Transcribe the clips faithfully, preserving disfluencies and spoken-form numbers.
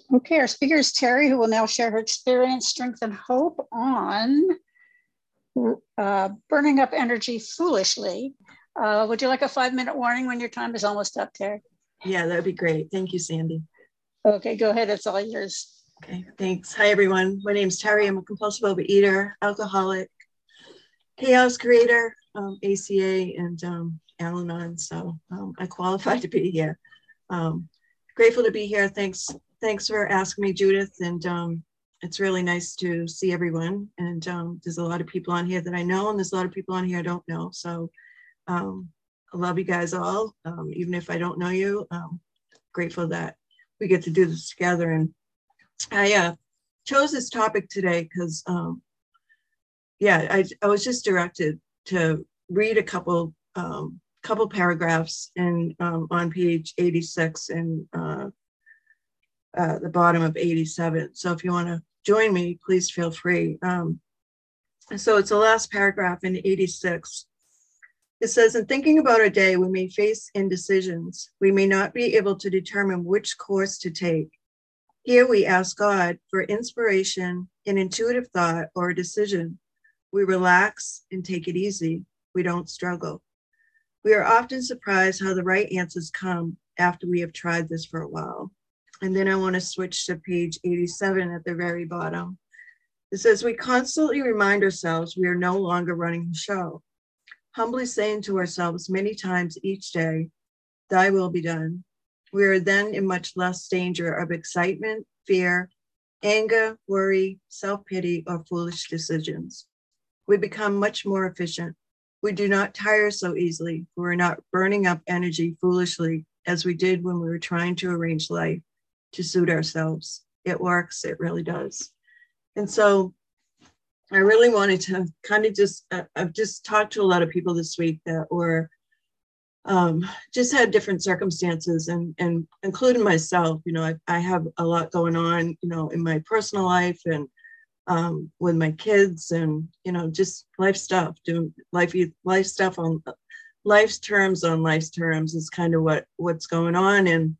Okay, our speaker is Terry, who will now share her experience, strength, and hope on uh, burning up energy foolishly. Uh, would you like a five-minute warning when your time is almost up, Terry? Yeah, that'd be great. Thank you, Sandy. Okay, go ahead. It's all yours. Okay, thanks. Hi, everyone. My name's Terry. I'm a compulsive overeater, alcoholic, chaos creator, um, A C A, and um, Al-Anon. So um, I qualify to be here. Um, grateful to be here. Thanks. Thanks for asking me, Judith. And um, it's really nice to see everyone. And um, there's a lot of people on here that I know, and there's a lot of people on here I don't know. So um, I love you guys all, um, even if I don't know you. Um, grateful that we get to do this together. And I uh, chose this topic today because, um, yeah, I, I was just directed to read a couple um, couple paragraphs in um, on page eighty-six and uh, uh, the bottom of eighty-seven. So if you want to join me, please feel free. Um, so it's the last paragraph in eighty-six. It says, in thinking about our day, we may face indecisions. We may not be able to determine which course to take. Here we ask God for inspiration, an intuitive thought, or a decision. We relax and take it easy. We don't struggle. We are often surprised how the right answers come after we have tried this for a while. And then I want to switch to page eighty-seven at the very bottom. It says, we constantly remind ourselves we are no longer running the show, humbly saying to ourselves many times each day, thy will be done. We are then in much less danger of excitement, fear, anger, worry, self-pity, or foolish decisions. We become much more efficient. We do not tire so easily. We're not burning up energy foolishly as we did when we were trying to arrange life to suit ourselves. It works, it really does. And so I really wanted to kind of just, uh, I've just talked to a lot of people this week that were um, just had different circumstances, and, and including myself. You know, I, I have a lot going on, you know, in my personal life and um, with my kids, and, you know, just life stuff, doing life, life stuff on life's terms on life's terms is kind of what, what's going on. And,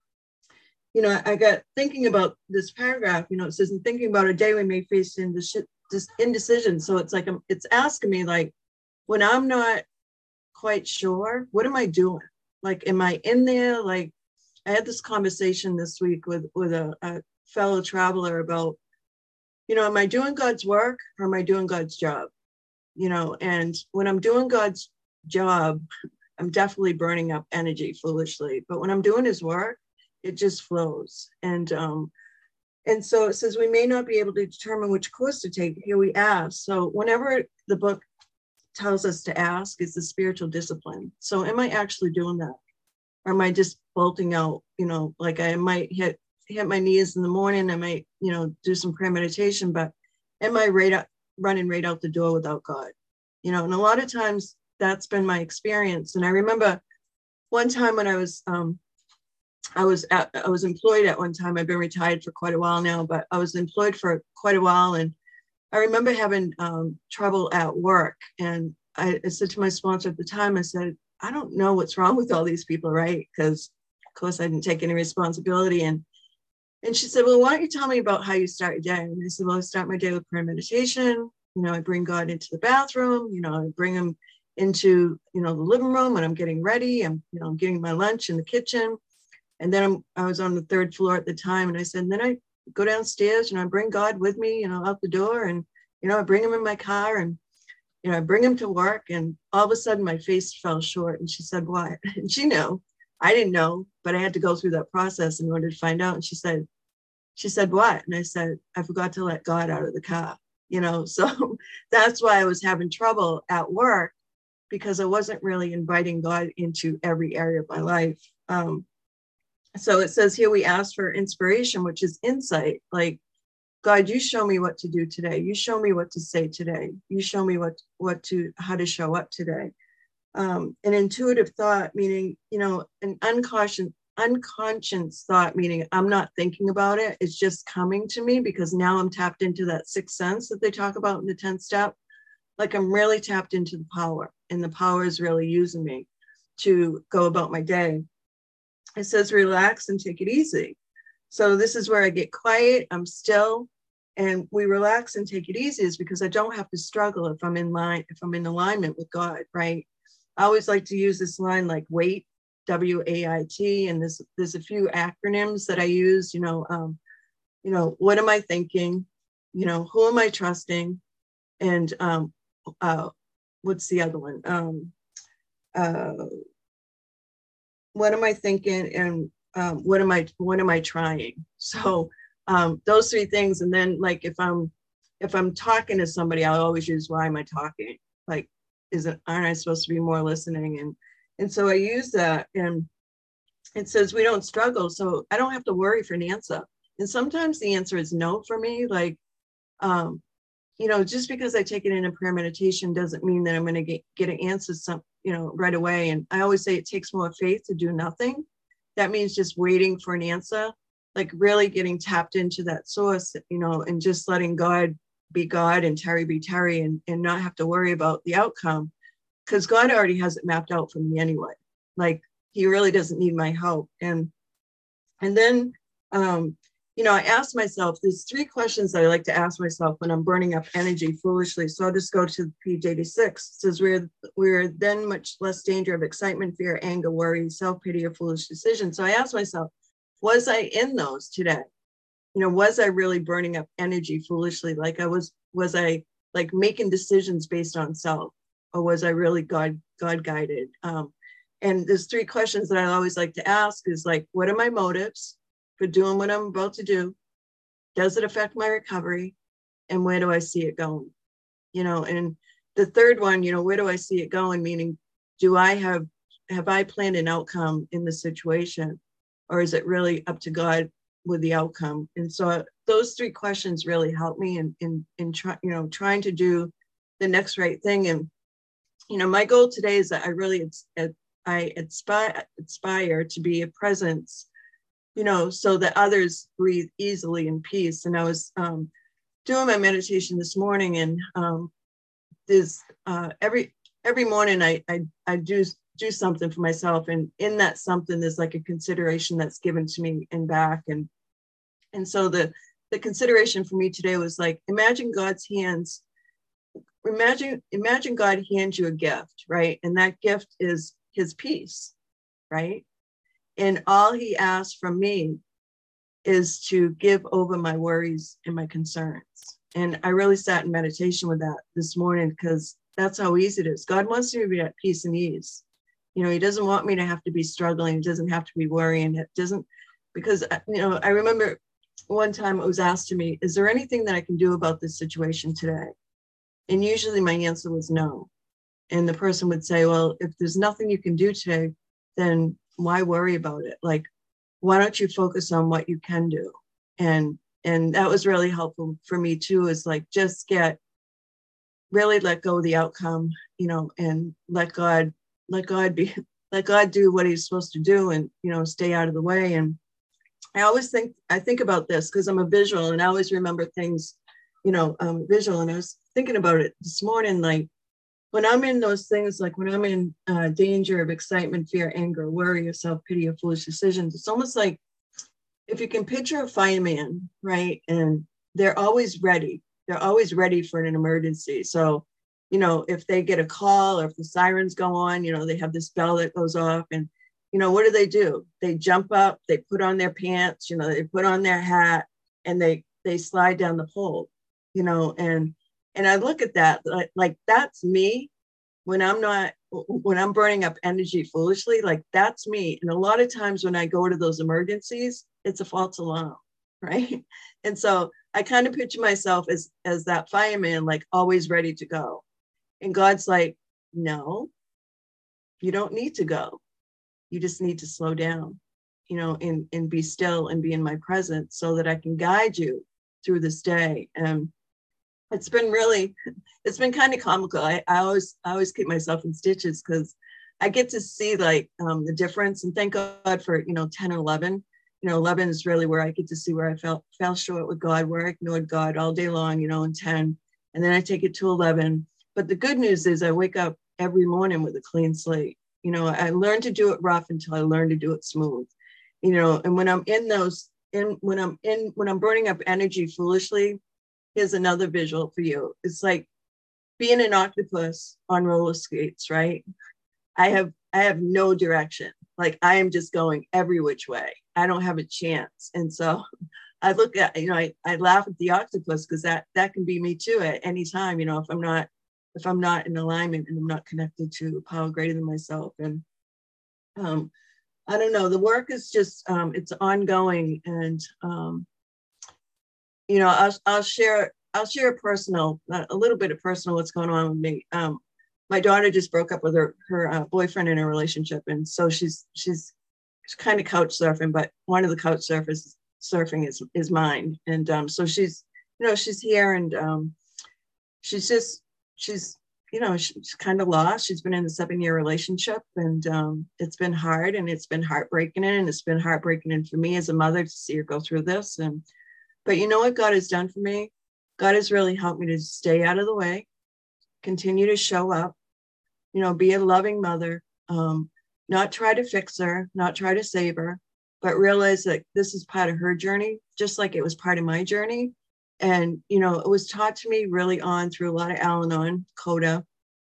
you know, I got thinking about this paragraph. You know, it says, in thinking about a day we may face indecision. So it's like, it's asking me, like, when I'm not quite sure, what am I doing? Like, am I in there? Like, I had this conversation this week with, with a, a fellow traveler about, you know, am I doing God's work or am I doing God's job? You know, and when I'm doing God's job, I'm definitely burning up energy foolishly. But when I'm doing his work, it just flows. And um, and so it says, we may not be able to determine which course to take. Here we ask. So whenever the book tells us to ask, is the spiritual discipline. So am I actually doing that? Or am I just bolting out? You know, like I might hit hit my knees in the morning. I might, you know, do some prayer meditation, but am I right up, running right out the door without God? You know, and a lot of times that's been my experience. And I remember one time when I was, um, I was at, I was employed at one time. I've been retired for quite a while now, but I was employed for quite a while. And I remember having um, trouble at work. And I, I said to my sponsor at the time, I said, I don't know what's wrong with all these people, right? Because, of course, I didn't take any responsibility. And and she said, well, why don't you tell me about how you start your day? And I said, well, I start my day with prayer meditation. You know, I bring God into the bathroom. You know, I bring him into, you know, the living room when I'm getting ready. I'm, you know, I'm getting my lunch in the kitchen. And then I'm, I was on the third floor at the time. And I said, and then I go downstairs, you know, I bring God with me, you know, out the door. And, you know, I bring him in my car, and, you know, I bring him to work. And all of a sudden my face fell short. And she said, what? And she knew. I didn't know, but I had to go through that process in order to find out. And she said, she said, what? And I said, I forgot to let God out of the car, you know? So that's why I was having trouble at work, because I wasn't really inviting God into every area of my life. Um, so it says here, we ask for inspiration, which is insight. Like, God, you show me what to do today. You show me what to say today. You show me what, what to, how to show up today. Um, an intuitive thought, meaning, you know, an unconscious, unconscious thought, meaning I'm not thinking about it. It's just coming to me because now I'm tapped into that sixth sense that they talk about in the tenth step. Like, I'm really tapped into the power, and the power is really using me to go about my day. It says, relax and take it easy. So this is where I get quiet, I'm still, and we relax and take it easy, is because I don't have to struggle if I'm in line, if I'm in alignment with God, right? I always like to use this line like WAIT, W A I T, and there's, there's a few acronyms that I use, you know, um, you know, what am I thinking? You know, who am I trusting? And um, uh, what's the other one? Um, uh, what am I thinking? And um, what am I, what am I trying? So um, those three things. And then like, if I'm, if I'm talking to somebody, I'll always use, why am I talking? Like, isn't, aren't I supposed to be more listening? And, and so I use that, and it says we don't struggle. So I don't have to worry for an answer. And sometimes the answer is no for me. Like, um, you know, just because I take it in a prayer meditation doesn't mean that I'm going to get, get an answer some, you know, right away. And I always say it takes more faith to do nothing. That means just waiting for an answer, like really getting tapped into that source, you know, and just letting God be God and Terry be Terry, and, and not have to worry about the outcome, because God already has it mapped out for me anyway. Like, he really doesn't need my help. And, and then, um, you know, I asked myself, there's three questions that I like to ask myself when I'm burning up energy foolishly. So I'll just go to page eighty-six. It says, we're, we're then much less danger of excitement, fear, anger, worry, self-pity, or foolish decisions. So I asked myself, was I in those today? You know, was I really burning up energy foolishly? Like I was, was I like making decisions based on self, or was I really God, God guided? Um, and there's three questions that I always like to ask is like, what are my motives for doing what I'm about to do? Does it affect my recovery? And where do I see it going? You know, and the third one, you know, where do I see it going? Meaning, do I have, have I planned an outcome in the situation, or is it really up to God with the outcome? And so those three questions really help me in, in, in try, you know, trying to do the next right thing. And, you know, my goal today is that I really, it's, I aspire, aspire to be a presence, you know, so that others breathe easily in peace. And I was um, doing my meditation this morning, and um, there's uh, every every morning I, I I do do something for myself, and in that something there's like a consideration that's given to me and back, and and so the the consideration for me today was like, imagine God's hands. Imagine imagine God hands you a gift, right? And that gift is His peace, right? And all He asks from me is to give over my worries and my concerns. And I really sat in meditation with that this morning, because that's how easy it is. God wants me to be at peace and ease. You know, He doesn't want me to have to be struggling. He doesn't have to be worrying. It doesn't, because, you know, I remember one time it was asked to me, is there anything that I can do about this situation today? And usually my answer was no. And the person would say, well, if there's nothing you can do today, then why worry about it? Like, why don't you focus on what you can do? And and that was really helpful for me too, is like, just get, really let go of the outcome, you know, and let God, let God be, let God do what He's supposed to do, and, you know, stay out of the way. And I always think, I think about this because I'm a visual, and I always remember things, you know, um, visual. And I was thinking about it this morning, like, when I'm in those things, like when I'm in uh, danger of excitement, fear, anger, worry, or self-pity, or foolish decisions, it's almost like if you can picture a fireman, right? And they're always ready. They're always ready for an emergency. So, you know, if they get a call, or if the sirens go on, you know, they have this bell that goes off, and, you know, what do they do? They jump up, they put on their pants, you know, they put on their hat, and they, they slide down the pole, you know, and And I look at that, like, like that's me when I'm not, when I'm burning up energy foolishly, like that's me. And a lot of times when I go to those emergencies, it's a false alarm, right? And so I kind of picture myself as, as that fireman, like always ready to go. And God's like, no, you don't need to go. You just need to slow down, you know, and, and be still and be in my presence so that I can guide you through this day. And it's been really, it's been kind of comical. I, I always, I always keep myself in stitches because I get to see like um, the difference. And thank God for, you know, ten and eleven. You know, eleven is really where I get to see where I felt fell short with God, where I ignored God all day long, you know, and ten. And then I take it to eleven. But the good news is I wake up every morning with a clean slate. You know, I learned to do it rough until I learned to do it smooth. You know, and when I'm in those in when I'm in when I'm burning up energy foolishly, here's another visual for you. It's like being an octopus on roller skates, right? I have I have no direction. Like I am just going every which way. I don't have a chance. And so I look at, you know, I, I laugh at the octopus because that that can be me too at any time, you know, if I'm not if I'm not in alignment and I'm not connected to a power greater than myself. And um, I don't know, the work is just, um, it's ongoing. And, um, you know, I'll, I'll share, I'll share a personal, a little bit of personal what's going on with me. Um, my daughter just broke up with her, her uh, boyfriend in a relationship. And so she's, she's, she's kind of couch surfing, but one of the couch surfers surfing is, is mine. And um, so she's, you know, she's here and um, she's just, she's, you know, she's kind of lost. She's been in a seven year relationship and um, it's been hard and it's been heartbreaking. And it's been heartbreaking for me as a mother to see her go through this. And, but you know what God has done for me? God has really helped me to stay out of the way, continue to show up, you know, be a loving mother, um, not try to fix her, not try to save her, but realize that this is part of her journey, just like it was part of my journey. And, you know, it was taught to me really on through a lot of Al-Anon, Coda,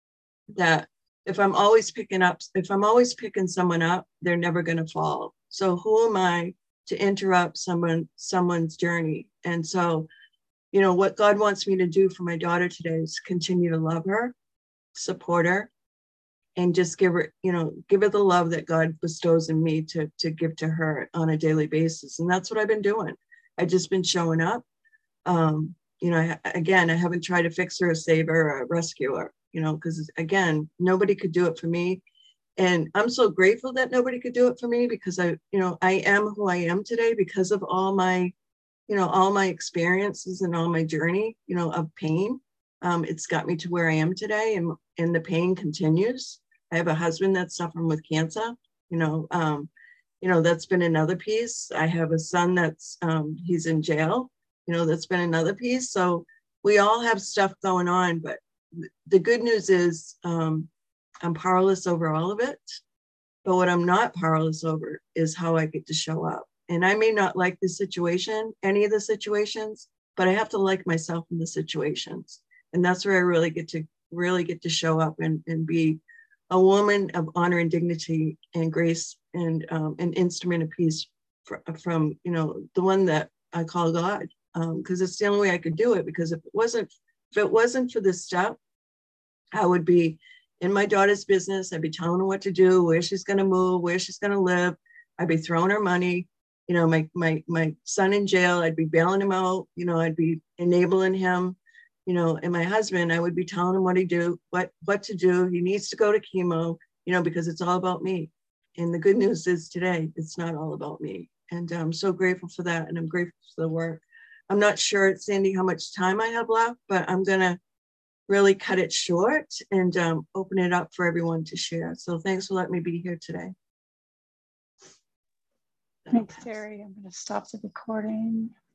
that if I'm always picking up, if I'm always picking someone up, they're never going to fall. So who am I to interrupt someone, someone's journey? And so, you know, what God wants me to do for my daughter today is continue to love her, support her, and just give her, you know, give her the love that God bestows in me to, to give to her on a daily basis. And that's what I've been doing. I've just been showing up. Um, you know, I, again, I haven't tried to fix her or save her or rescue her, you know, because again, nobody could do it for me. And I'm so grateful that nobody could do it for me because I, you know, I am who I am today because of all my, you know, all my experiences and all my journey, you know, of pain. Um, it's got me to where I am today and, and the pain continues. I have a husband that's suffering with cancer, you know, um, you know, that's been another piece. I have a son that's, um, he's in jail. You know, that's been another piece. So we all have stuff going on, but the good news is um, I'm powerless over all of it. But what I'm not powerless over is how I get to show up. And I may not like the situation, any of the situations, but I have to like myself in the situations. And that's where I really get to really get to show up and, and be a woman of honor and dignity and grace and um, an instrument of peace for, from, you know, the one that I call God. Because um, it's the only way I could do it. Because if it wasn't, if it wasn't for this step, I would be in my daughter's business. I'd be telling her what to do, where she's going to move, where she's going to live. I'd be throwing her money. You know, my my my son in jail. I'd be bailing him out. You know, I'd be enabling him. You know, and my husband, I would be telling him what to do, what what to do. He needs to go to chemo. You know, because it's all about me. And the good news is today, it's not all about me. And I'm so grateful for that, and I'm grateful for the work. I'm not sure, Sandy, how much time I have left, but I'm going to really cut it short and um, open it up for everyone to share. So thanks for letting me be here today. Thanks, Terry. I'm going to stop the recording.